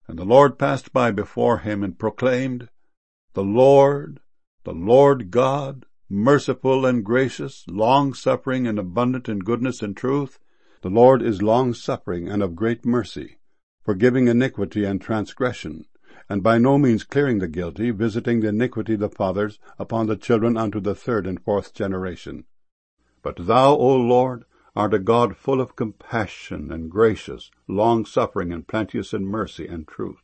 And the Lord passed by before him and proclaimed, the Lord God, merciful and gracious, long-suffering and abundant in goodness and truth. The Lord is long-suffering and of great mercy, forgiving iniquity and transgression, and by no means clearing the guilty, visiting the iniquity of the fathers upon the children unto the third and fourth generation. But thou, O Lord, art a God full of compassion and gracious, long-suffering and plenteous in mercy and truth.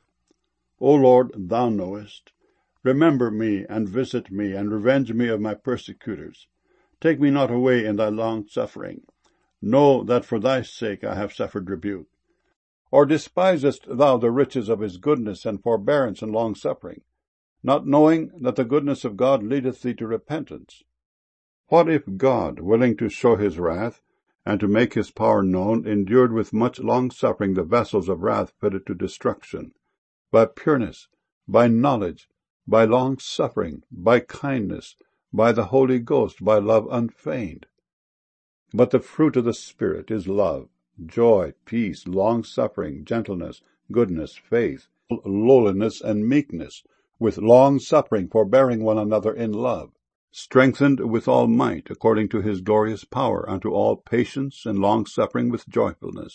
O Lord, thou knowest. Remember me, and visit me, and revenge me of my persecutors. Take me not away in thy long-suffering. Know that for thy sake I have suffered rebuke. Or despisest thou the riches of his goodness and forbearance and long-suffering, not knowing that the goodness of God leadeth thee to repentance? What if God, willing to show his wrath, and to make his power known, endured with much long-suffering the vessels of wrath fitted to destruction, by pureness, by knowledge, by long-suffering, by kindness, by the Holy Ghost, by love unfeigned? But the fruit of the Spirit is love, joy, peace, long-suffering, gentleness, goodness, faith, lowliness, and meekness, with long-suffering, forbearing one another in love, strengthened with all might, according to his glorious power, unto all patience and long-suffering with joyfulness.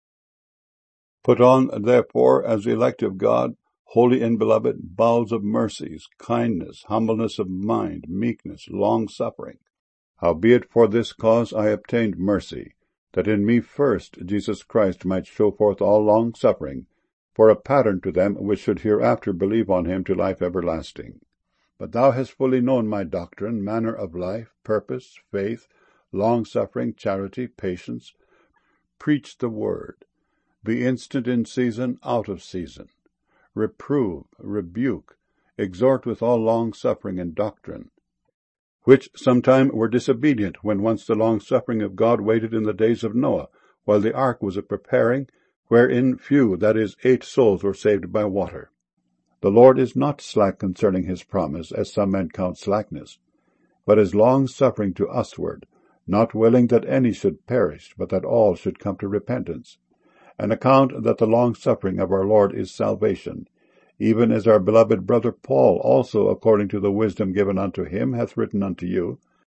Put on, therefore, as the elect of God, holy and beloved, bowels of mercies, kindness, humbleness of mind, meekness, long-suffering. Howbeit for this cause I obtained mercy, that in me first Jesus Christ might show forth all long-suffering, for a pattern to them which should hereafter believe on him to life everlasting. But thou hast fully known my doctrine, manner of life, purpose, faith, long-suffering, charity, patience. Preach the word. Be instant in season, out of season. Reprove, rebuke, exhort with all long-suffering and doctrine, which sometime were disobedient, when once the long-suffering of God waited in the days of Noah, while the ark was a preparing, wherein few, that is, 8 souls, were saved by water. The Lord is not slack concerning his promise, as some men count slackness, but is long-suffering to usward, not willing that any should perish, but that all should come to repentance. And account that the long-suffering of our Lord is salvation, even as our beloved brother Paul also, according to the wisdom given unto him, hath written unto you,